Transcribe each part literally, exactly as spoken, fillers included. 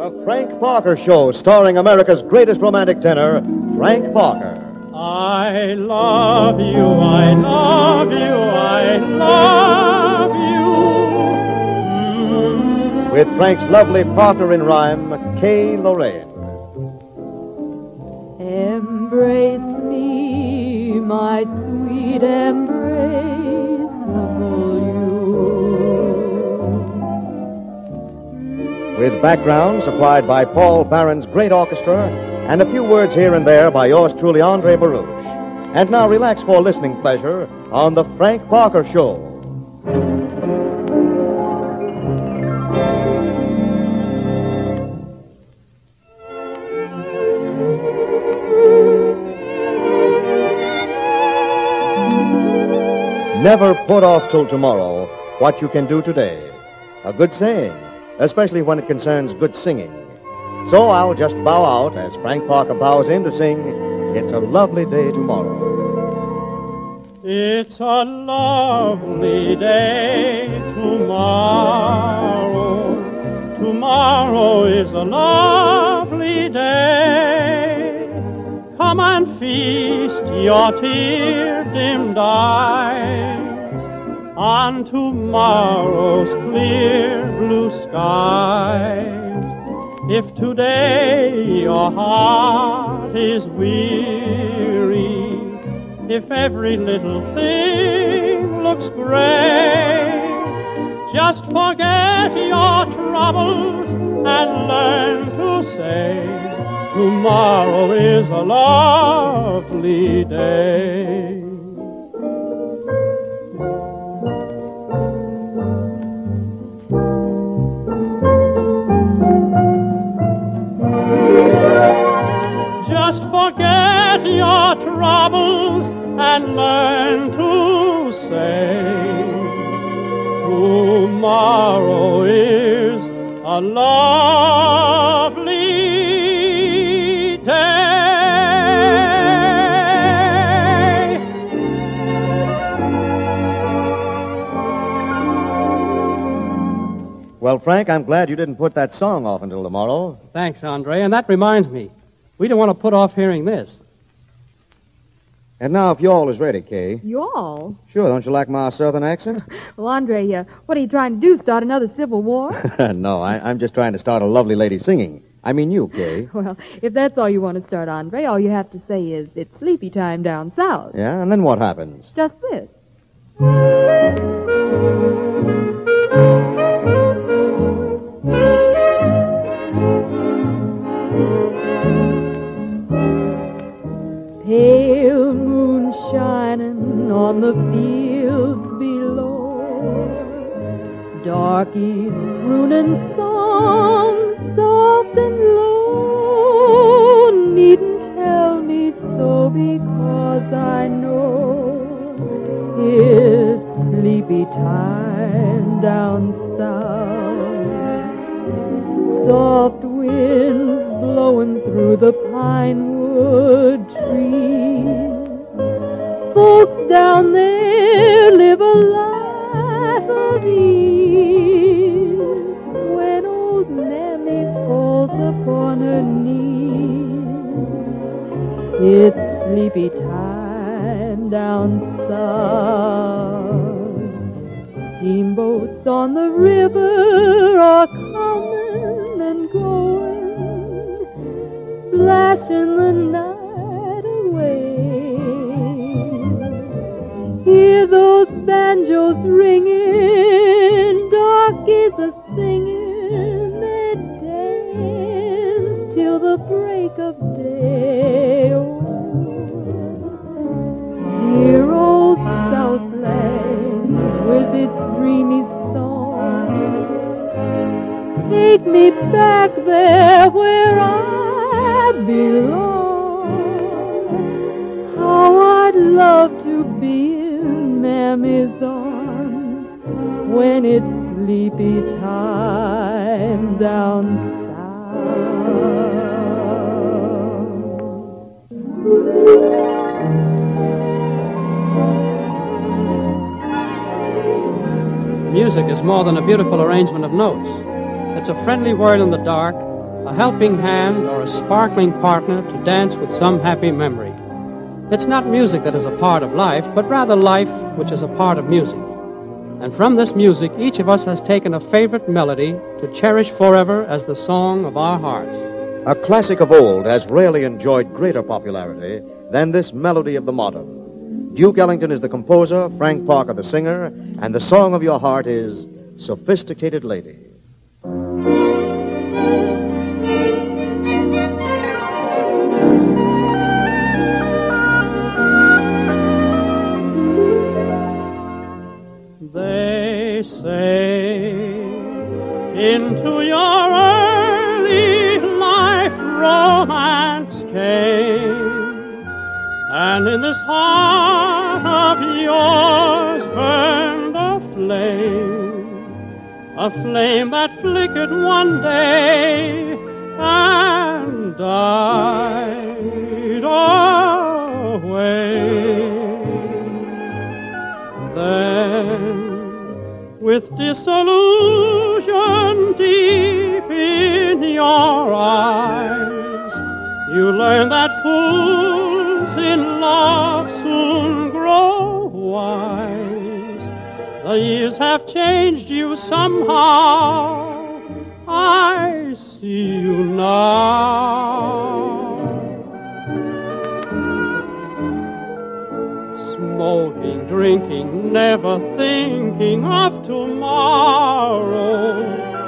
The Frank Parker Show, starring America's greatest romantic tenor, Frank Parker. I love you, I love you, I love you. Mm. With Frank's lovely partner in rhyme, Kay Lorraine. Embrace me, my sweet embraceable you. With background supplied by Paul Barron's great orchestra, and a few words here and there by yours truly, Andre Baruch. And now relax for listening pleasure on The Frank Parker Show. Never put off till tomorrow what you can do today. A good saying, especially when it concerns good singing. So I'll just bow out as Frank Parker bows in to sing, It's a Lovely Day Tomorrow. It's a lovely day tomorrow. Tomorrow is a lovely day. Come and feast your tear-dimmed eyes on tomorrow's clear blue skies. If today your heart is weary, if every little thing looks gray, just forget your troubles and learn to say, tomorrow is a lovely day. Just forget your troubles and learn to say, tomorrow is a lovely day. Well, Frank, I'm glad you didn't put that song off until tomorrow. Thanks, Andre. And that reminds me, we don't want to put off hearing this. And now, if y'all is ready, Kay. Y'all? Sure, don't you like my southern accent? Well, Andre, uh, what are you trying to do, start another civil war? No, I, I'm just trying to start a lovely lady singing. I mean you, Kay. Well, if that's all you want to start, Andre, all you have to say is, it's sleepy time down south. Yeah, and then what happens? Just this. Pale moon shining on the fields below, darkies crooning songs soft and low. Needn't tell me so, because I know it's sleepy time down south. Soft winds blowing through the pine wood trees. Folks down there live a life of ease. When old Mammy falls upon her knees, it's sleepy time down south. Steamboats on the river are coming and going, flashing the night away. Hear those banjos ringing, darkies a singing, they dance till the break of day. Oh, dear old Southland with its dreamy song, take me back there where I belong. How I'd love to be in Mammy's arms when it's sleepy time down Music is more than a beautiful arrangement of notes. It's a friendly word in the dark, a helping hand, or a sparkling partner to dance with some happy memory. It's not music that is a part of life, but rather life which is a part of music. And from this music, each of us has taken a favorite melody to cherish forever as the song of our hearts. A classic of old has rarely enjoyed greater popularity than this melody of the modern. Duke Ellington is the composer, Frank Parker the singer, and the song of your heart is Sophisticated Lady. They say into your early life romance came, and in this heart of yours burned a flame, a flame that flickered one day and died away. Then, with disillusion deep in your eyes, you learn that fools in love soon grow wise. The years have changed you somehow, I see you now. Smoking, drinking, never thinking of tomorrow.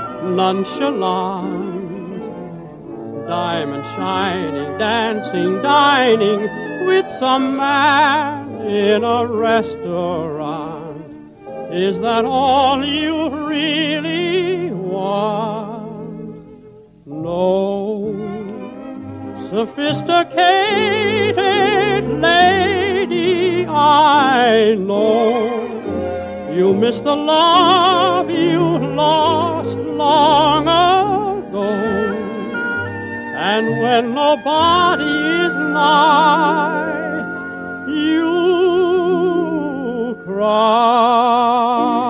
Nonchalant, diamond shining, dancing, dining with some man in a restaurant. Is that all you really want? No. Sophisticated lady, I know you miss the love you lost long ago. And when nobody is nigh, you cry.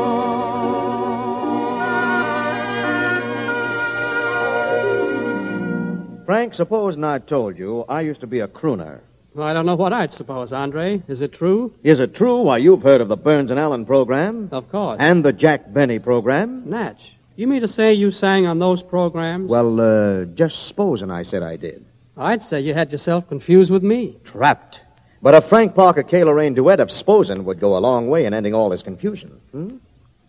Frank, supposing I told you I used to be a crooner. Well, I don't know what I'd suppose, Andre. Is it true? Is it true? Why, you've heard of the Burns and Allen program. Of course. And the Jack Benny program. Natch, you mean to say you sang on those programs? Well, uh, just supposing I said I did. I'd say you had yourself confused with me. Trapped. But a Frank Parker Kay Lorraine duet of Sposen would go a long way in ending all this confusion. Hmm?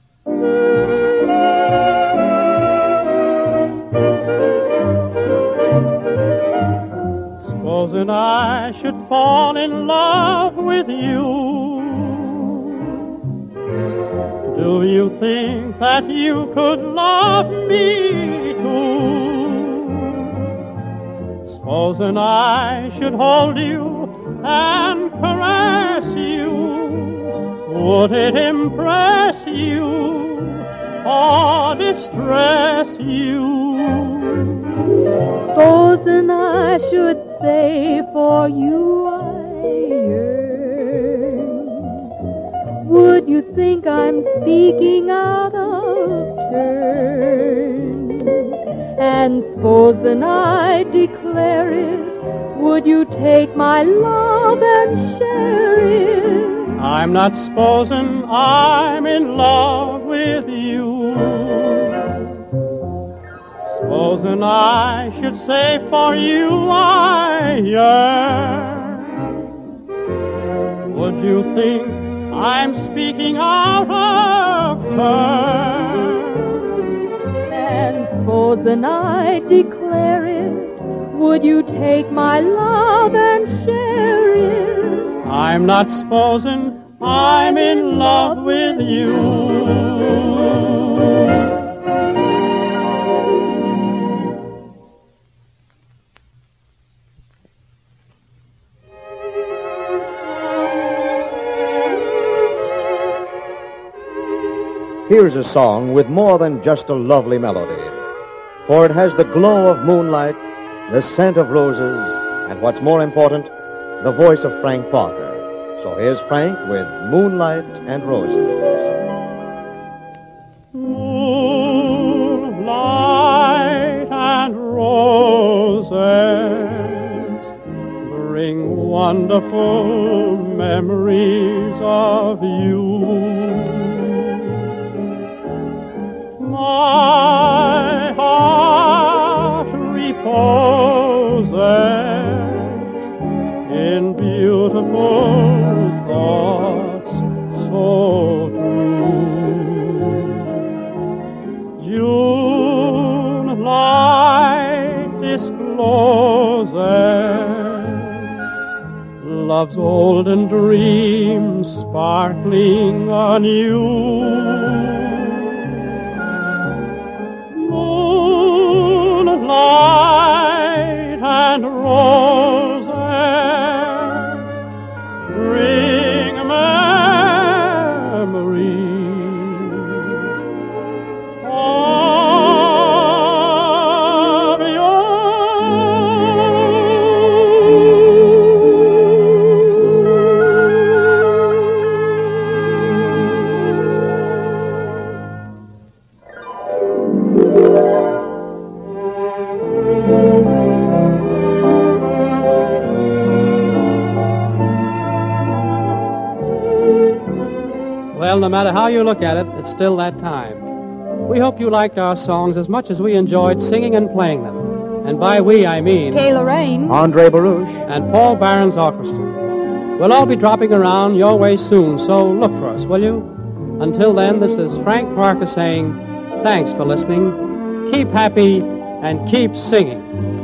Supposing I should fall in love with you, do you think that you could love me too? Supposing I should hold you and caress you, would it impress you or distress you? Supposing I should say for you I yearn, would you think I'm speaking out of turn? And supposing I declare it, would you take my love and share it? I'm not supposing I'm in love with you. Supposing I should say for you I yearn, would you think I'm speaking out of turn? And supposing I declare it, would you take my love and share it? I'm not supposing I'm in love with you. Here's a song with more than just a lovely melody, for it has the glow of moonlight, the scent of roses, and what's more important, the voice of Frank Parker. So here's Frank with Moonlight and Roses. Moonlight and wonderful memories of you. My heart reposes in beautiful thoughts so true. June light discloses love's olden dreams sparkling anew. Moonlight and roses bring memories of you. Well, no matter how you look at it, it's still that time. We hope you liked our songs as much as we enjoyed singing and playing them. And by we, I mean Kay Lorraine, Andre Baruch, and Paul Barron's orchestra. We'll all be dropping around your way soon, so look for us, will you? Until then, this is Frank Parker saying thanks for listening. Keep happy and keep singing.